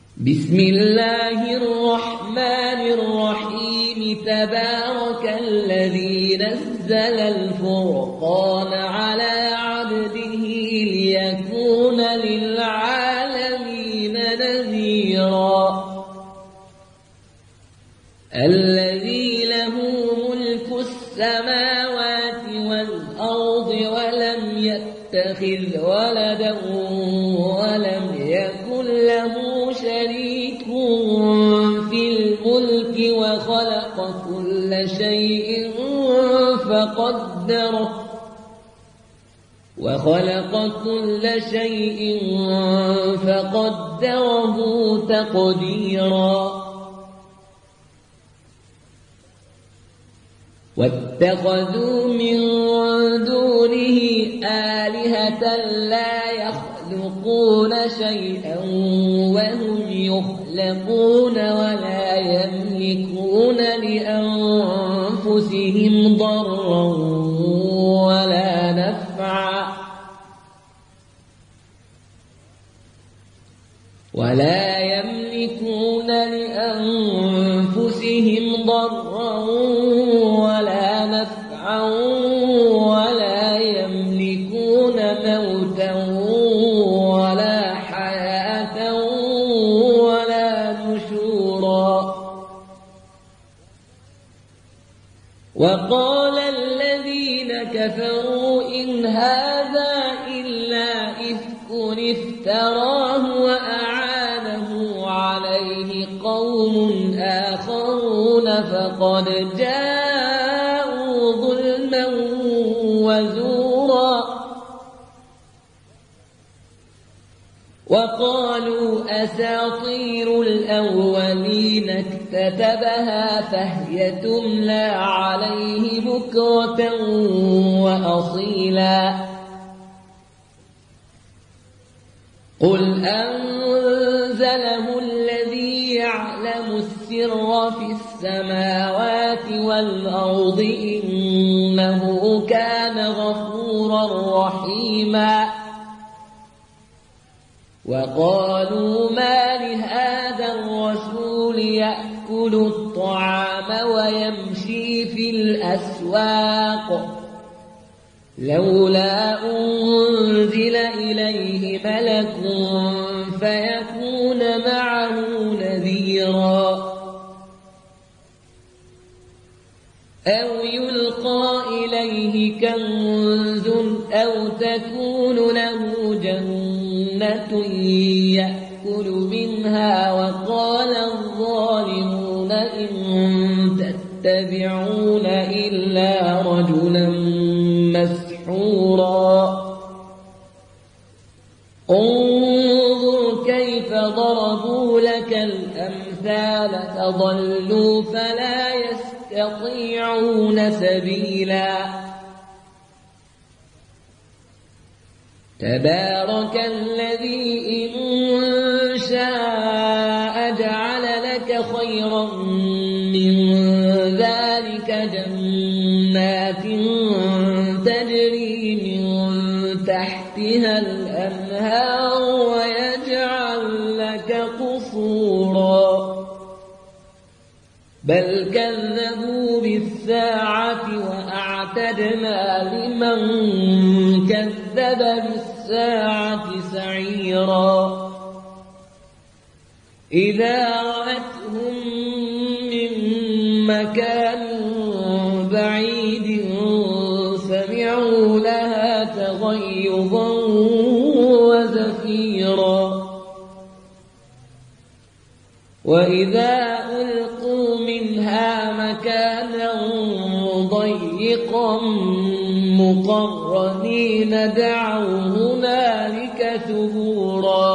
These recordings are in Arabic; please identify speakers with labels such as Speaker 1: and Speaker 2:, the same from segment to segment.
Speaker 1: بسم الله الرحمن الرحيم. تبارك الذي نزل الفرقان على عبده ليكون للعالمين نذيرا. الذي له ملك السماوات والأرض ولم يتخذ ولدا ولم يكن له شريك في الملك وخلق كل شيء فقدره تقديرا. واتخذوا من دونه آلهة لا يخلقون شيئا وهم يخلقون ولا يملكون لأنفسهم ضرا ولا نفعا ولا يملكون موتا ولا حياة ولا نشورا. وقال الذين كفروا إن هذا إلا إفك افتراه وأعانه عليه قوم آخرون فقد جاءوا ظلما وزورا. وقالوا أساطير الأولين اكتتبها فهي تملى عليه بكرة وأصيلا. قل أنزله الذي يعلم السر في السماوات والأرض إنه كان غفورا رحيما. وقالوا ما لهذا الرسول يأكل الطعام ويمشي في الأسواق لولا أنزل إليه ملك فيكون معه نذيرا. أو يلقى إليه كنز أو تكون له جنة يأكل منها. وقال الظالمون إن تتبعون إلا رجلا مسحورا. انظر كيف ضربوا لك الأمثال فضلوا فلا يستطيعون سبيلا. تبارك الذي إن شاء جعل لك خيرا من ذلك جنات تجري من تحتها الأنهار ويجعل لك قصورا. بل كذبوا بالساعة وأعتدنا لمن كذب بالساعة سعيرا. إذا رأتهم من مكان بعيد سمعوا لها تغيظا وزفيرا. وإذا ألقوا منها مكانا ضيقا مقرنين دعوا هنالك ثبورا.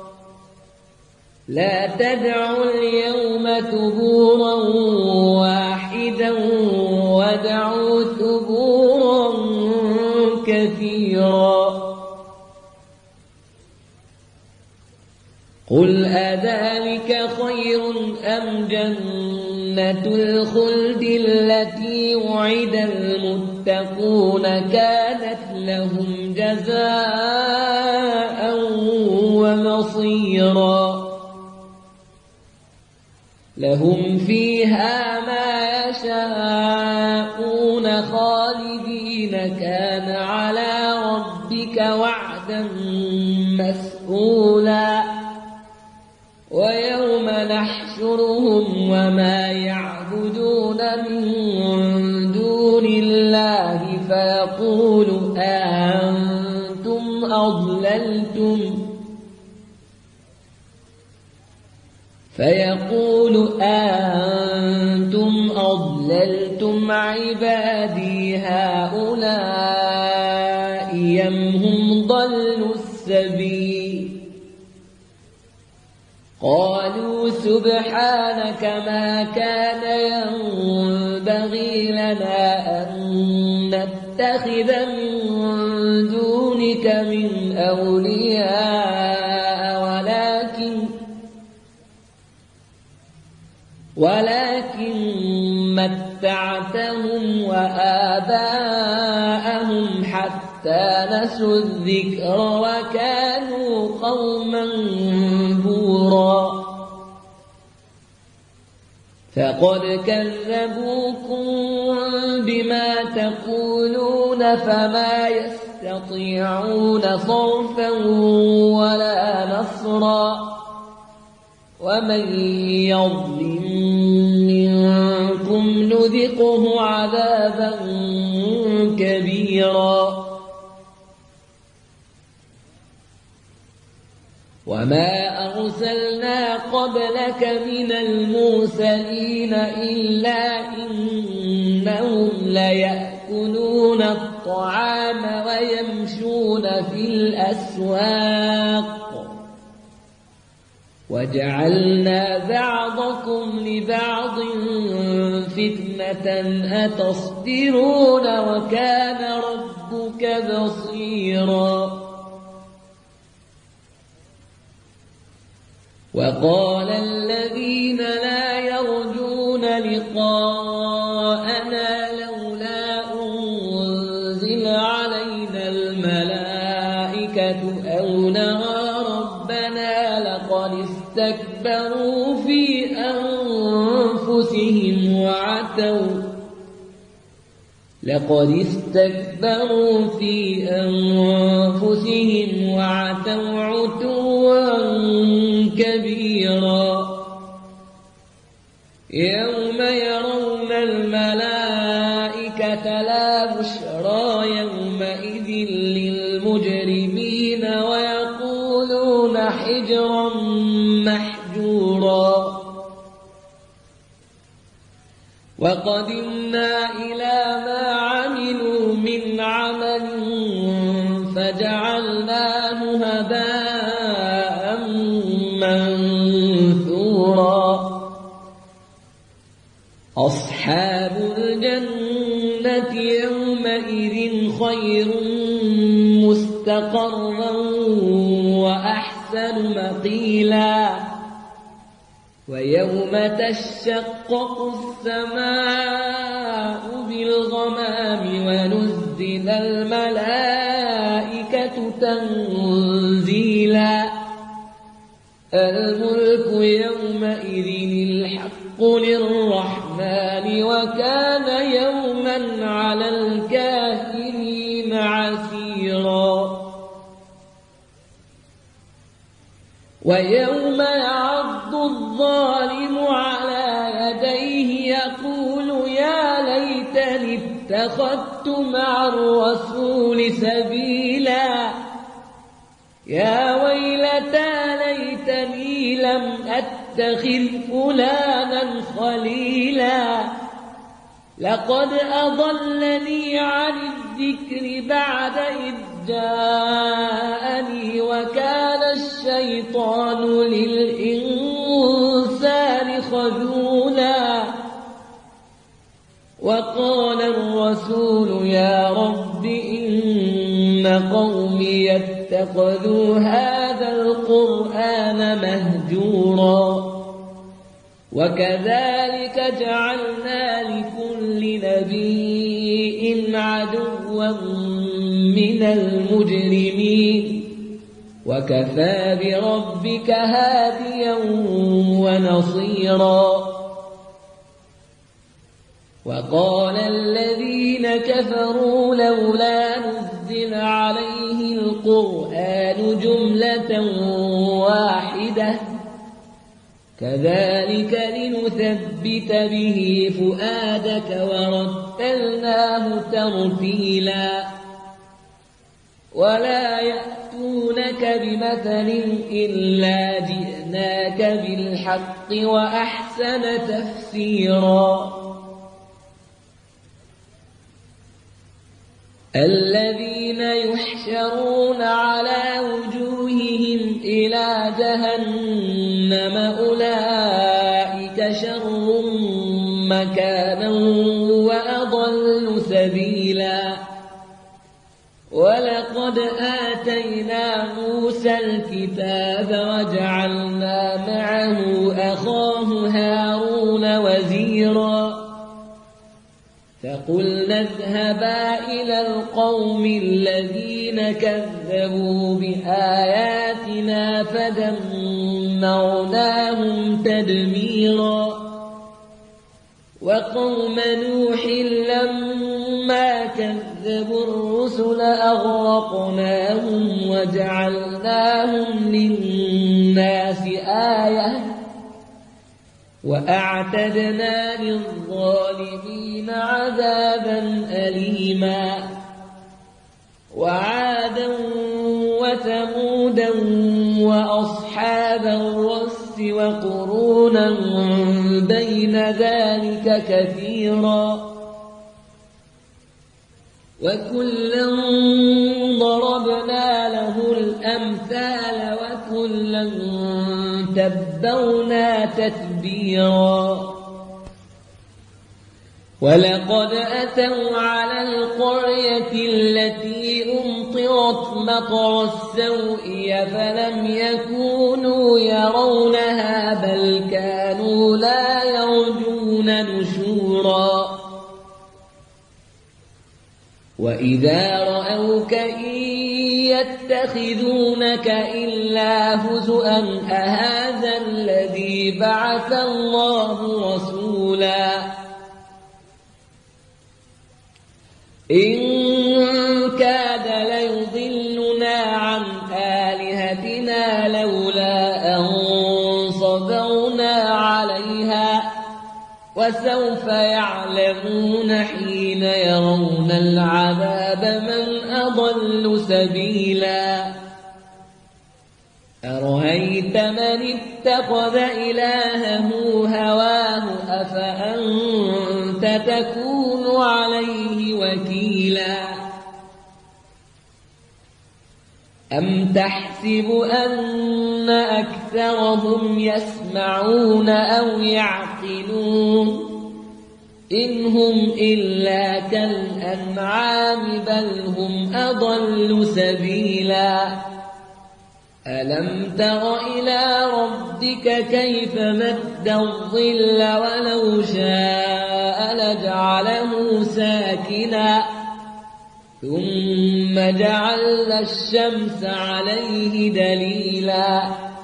Speaker 1: لا تدعوا اليوم ثبورا واحدا ودعوا ثبورا كثيرا. قل أذلك خير أم جنة الخلد التي وعد المتقون كانت لهم جزاء ومصيرا. لهم فيها ما يشاءون خالدين كان على ربك وعدا مسئولا ويوم نحشرهم وما يعبدون من دون الله فيقول أأنتم أضللتم عبادي هؤلاء أم هم ضلوا السبيل قالوا سبحانك ما كان ينبغي لنا أن نتخذ من دونك من أولياء ولكن متعتهم وآباءهم حتى نسوا الذكر وكانوا قوما بورا فقد كذبوكم بما تقولون فما يستطيعون صرفا ولا نصرا ومن يظلم منكم نذقه عذابا كبيرا وما أرسلنا قبلك من المرسلين إلا إنهم ليأكلون الطعام ويمشون في الأسواق وجعلنا بعضكم لبعض فتنة أتصبرون وكان ربك بصيرا وقال الذين لا يرجون لقاءنا لولا أنزل علينا الملائكة أو نرى ربنا استكبروا في أنفسهم وعتوا عتوا كبيرا يوم يرون الملائكة لا بشرى يومئذ للمجرمين ويقولون حجرا محجورا وقدمنا إلى ما عملوا من عمل فجعلناه هباء منثورا أصحاب الجنة يومئذ خير مستقرا وأحسن مقيلا ويوم تشقق السماء بالغمام ونزل الملائكة تنزيلا الملك يومئذ الحق للرحمن وكان يوما على الكافرين عسيرا ويوم يعض الظالم على يديه يقول يا ليتني اتخذت مع الرسول سبيلا يا ويلتى ليتني لم أتخذ فلانا خليلا لقد أضلني عن الذكر بعد إذ جاءني وكان الشيطان للإنسان خذولا وقال الرسول يا رب إن قومي اتخذوا هذا القرآن مهجورا وكذلك جعلنا لكل نبي عدوا من المجرمين وكفى بربك هاديا ونصيرا وقال الذين كفروا لولا نزل عليه القرآن جملة واحدة كذلك لنثبت به فؤادك ورتلناه ترتيلا ولا يأتونك بمثل إلا جئناك بالحق وأحسن تفسيرا الذين يحشرون على وجوههم إلى جهنم أولئك شر مكانا وأضل سبيلا ولقد آتينا موسى الكتاب وجعلنا معه أخاه هارون وزيرا فقلنا اذهبا إلى القوم الذين كذبوا بآياتنا فدمرناهم تدميرا وقوم نوح لما كذبوا الرسل أغرقناهم وجعلناهم للناس آية وأعتدنا للظالمين عذابا أليما وعادا وثمودا وأصحاب الرس وقرونا بين ذلك كثيرا وكلا ضربنا له الأمثال وكلا تبرنا تتبيرا ولقد أتوا على القرية التي أمطرت مطر السوء فلم يكونوا يرونها بل كانوا لا يرجون نشورا وإذا رأوك إن يتخذونك إلا هزؤا أهذا الذي بعث الله رسولا إن كاد ليضلنا عن آلهتنا لولا أن صبرنا عليها وسوف يعلمون حين يرون العذاب من أضل سبيلا أرأيت من اتخذ إلهه هواه أفأنت تكون عليه وكيلا أم تحسب أن أكثرهم يسمعون أو يعقلون إن هم إلا كالأنعام بل هم أضل سبيلا ألم تر إلى ربك كيف مد الظل ولو شاء لجعله ساكنا ثم جعلنا الشمس عليه دليلا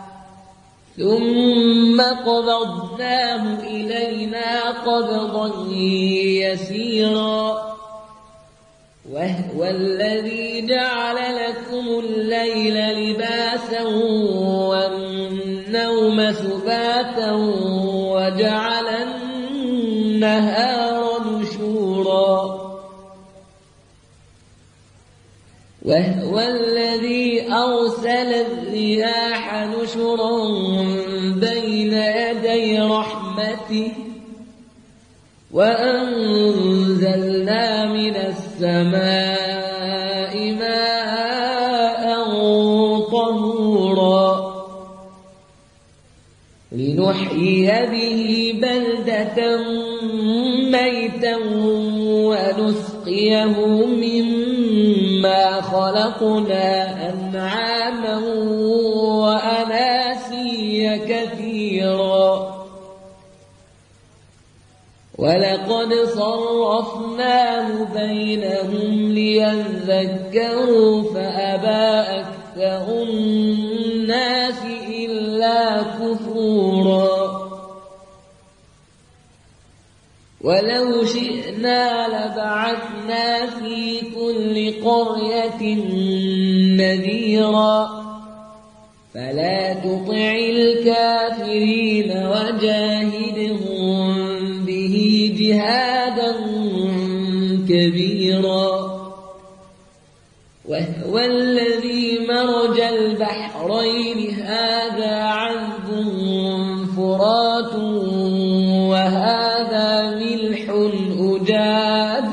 Speaker 1: ثم قبضناه إلينا قبضا يسيرا وهو الذي جعل لكم الليل لباسا والنوم سباتا وجعل النهار نشورا وهو الذي أرسل الرياح نشرا بين يدي رحمته وأنزلنا من السماء ماء طهورا لنحيي به بلدة ميتا ونسقيه مما خلقنا أنعاما وأناسيا كثيرا ولقد صرفناه بينهم ليذكروا فأبى أكثر الناس إلا كفورا ولو شئنا لبعثنا في كل قرية نذيرا فلا تطع الكافرين وجاهدهم به جهادا كبيرا وهو الذي مرج البحرين هذا عذب فرات وهذا ملح أجاج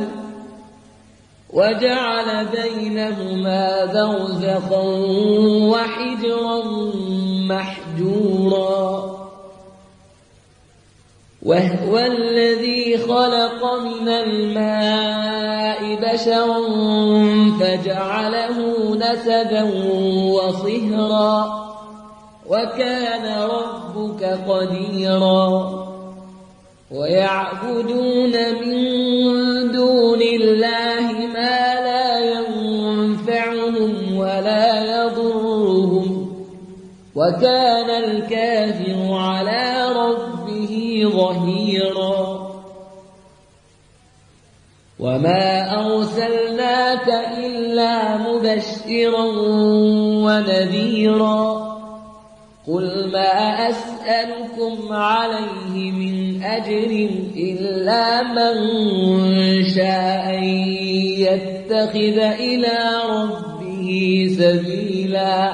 Speaker 1: وجعل بينهما برزخا وحجرا محجورا وهو الذي خلق من الماء بشرا فجعله نسبا وصهرا وكان ربك قديرا ويعبدون من دون الله ما لا ينفعهم ولا يضرهم وكان الكافر على ربه ظهيرا وما أرسلناك إلا مبشرا ونذيرا قل ما أسألكم عليه من أجر إلا من شاء أن يتخذ إلى ربه سبيلا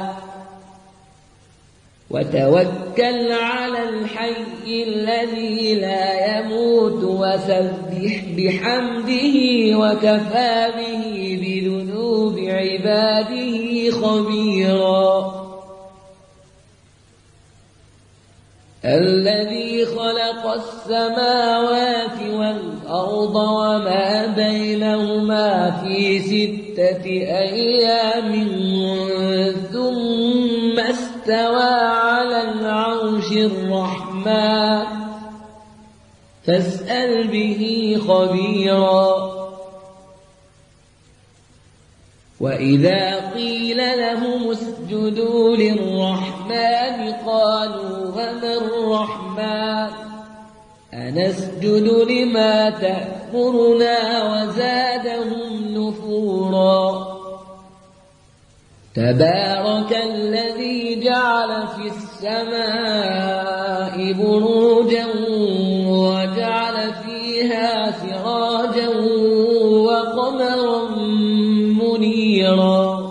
Speaker 1: وتوكل على الحي الذي لا يموت وسبح بحمده وكفى به بذنوب عباده خبيرا الذي خلق السماوات والأرض وما بينهما في 6 أيام ثم استوى على العرش الرحمن فاسأل به خبيرا وإذا قيل لهم اسجدوا للرحمن قالوا وما الرحمن أنسجد لما تأمرنا وزادهم نفورا تبارك الذي جعل في السماء بروجا وجعل فيها سراجا وقمرا منيرا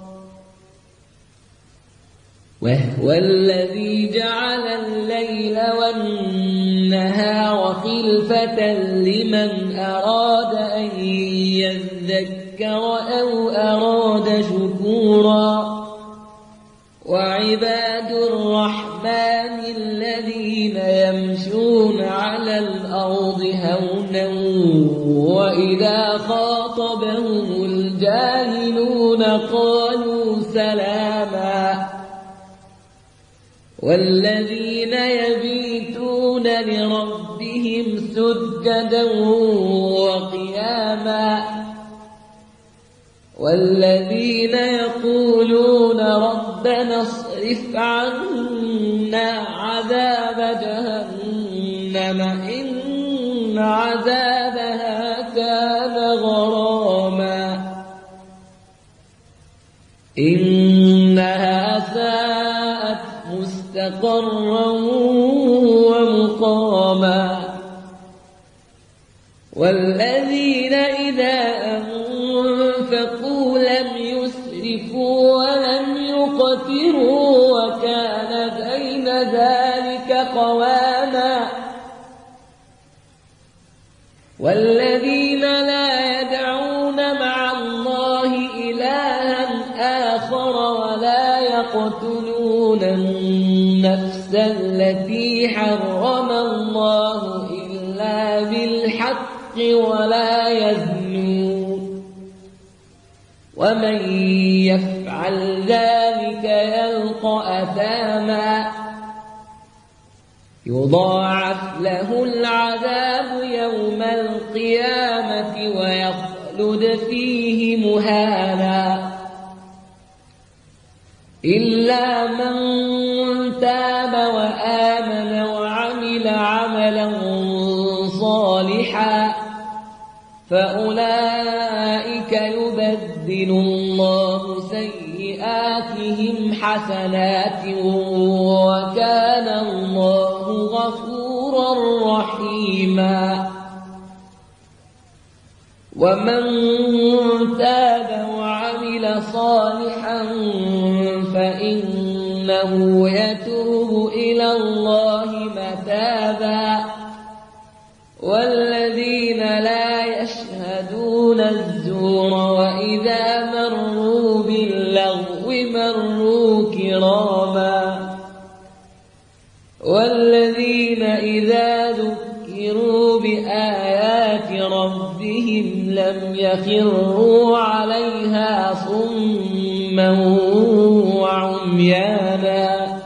Speaker 1: وهو الذي جعل الليل والنهار خلفة لمن أراد أن يذكر أو أراد شكورا وعباد الرحمن الذين يمشون على الأرض هونا وإذا خاطبهم الجاهلون قالوا سلاما والذين يبيتون لربهم سجدا وقياما والذين يقولون ربنا اصرف عنا عذاب جهنم إن عذابها كان غراما إنها ساءت مستقرا ومقاما والذين إذا أنفقوا لم يسرفوا ولم يقتروا وكان بين ذلك قواما والذين لا يدعون مع الله إلها آخر ولا يقتلون النفس التي حرم الله إلا بالحق ولا يزنون ومن يفعل ذلك يلقى أثاما يضاعف له العذاب يوم القيامة ويخلد فيه مهانا إلا من تاب وآمن وعمل عملا صالحا فأولئك يبدل الله سيئاتهم حسنات وكان الله غفورا رحيما ومن تاب وعمل صالحا فإنه يتوب إلى الله متابا والذين لا يشهدون الزور وإذا مروا باللغو مروا كراما والذين إذا ذكروا بآيات ربهم لم يخروا عليها صما وعميانا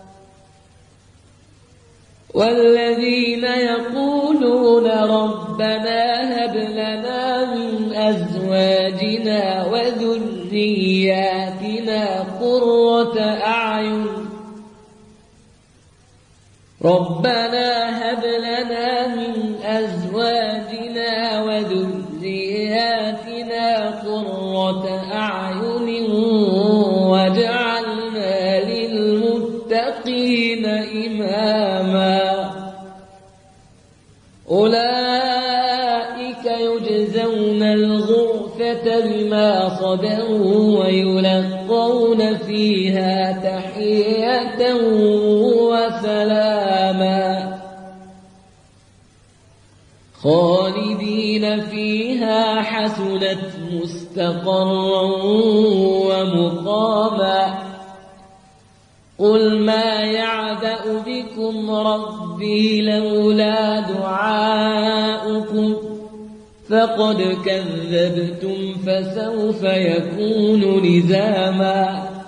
Speaker 1: والذين يقولون ربنا هب لنا من أزواجنا وذرياتنا قرة أعين واجعلنا للمتقين إماما أولئك يجزون الغرفة بما صبروا ويلقون فيها تحية وسلاما خالدين فيها حسنت مستقرا ومقاما قل ما يعبأ بكم ربي لولا دعاؤكم فقد كذبتم فسوف يكون لزاما